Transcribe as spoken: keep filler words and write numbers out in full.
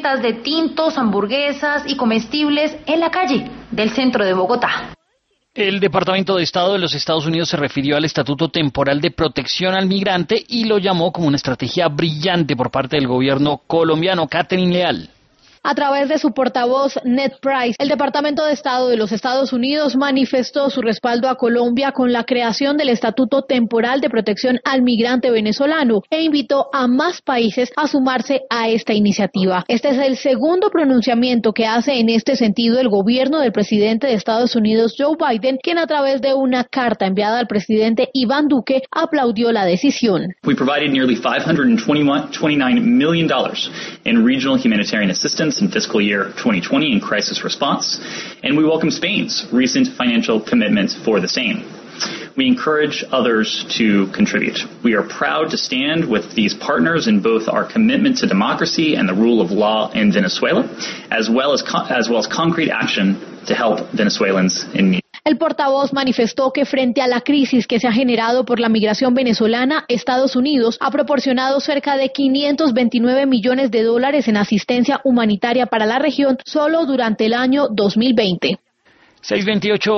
de tintos, hamburguesas y comestibles en la calle del centro de Bogotá. El Departamento de Estado de los Estados Unidos se refirió al Estatuto Temporal de Protección al Migrante y lo llamó como una estrategia brillante por parte del gobierno colombiano. Catherine Leal. A través de su portavoz, Ned Price, el Departamento de Estado de los Estados Unidos manifestó su respaldo a Colombia con la creación del Estatuto Temporal de Protección al Migrante venezolano e invitó a más países a sumarse a esta iniciativa. Este es el segundo pronunciamiento que hace en este sentido el gobierno del presidente de Estados Unidos, Joe Biden, quien a través de una carta enviada al presidente Iván Duque aplaudió la decisión. We provided nearly five hundred twenty-nine million dollars in regional humanitarian assistance in fiscal year twenty twenty in crisis response, and we welcome Spain's recent financial commitment for the same. We encourage others to contribute. We are proud to stand with these partners in both our commitment to democracy and the rule of law in Venezuela, as well as as well as concrete action to help Venezuelans in need. El portavoz manifestó que frente a la crisis que se ha generado por la migración venezolana, Estados Unidos ha proporcionado cerca de quinientos veintinueve millones de dólares en asistencia humanitaria para la región solo durante el año dos mil veinte. seiscientos veintiocho